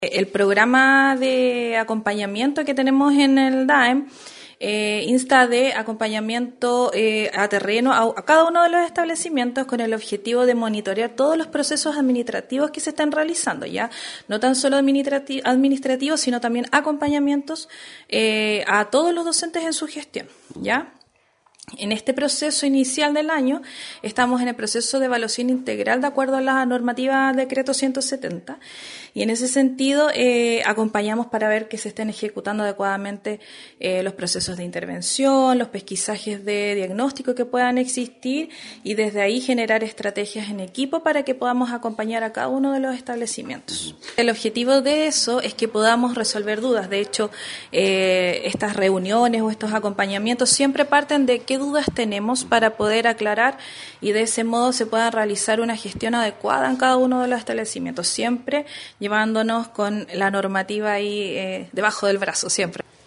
El programa de acompañamiento que tenemos en el DAEM insta de acompañamiento a terreno a cada uno de los establecimientos con el objetivo de monitorear todos los procesos administrativos que se están realizando, ya no tan solo administrativos, sino también acompañamientos a todos los docentes en su gestión, ¿ya? En este proceso inicial del año estamos en el proceso de evaluación integral de acuerdo a la normativa Decreto 170 y en ese sentido acompañamos para ver que se estén ejecutando adecuadamente los procesos de intervención, los pesquisajes de diagnóstico que puedan existir y desde ahí generar estrategias en equipo para que podamos acompañar a cada uno de los establecimientos. El objetivo de eso es que podamos resolver dudas. De hecho, estas reuniones o estos acompañamientos siempre parten de qué dudas tenemos para poder aclarar y de ese modo se pueda realizar una gestión adecuada en cada uno de los establecimientos, siempre llevándonos con la normativa ahí debajo del brazo, siempre.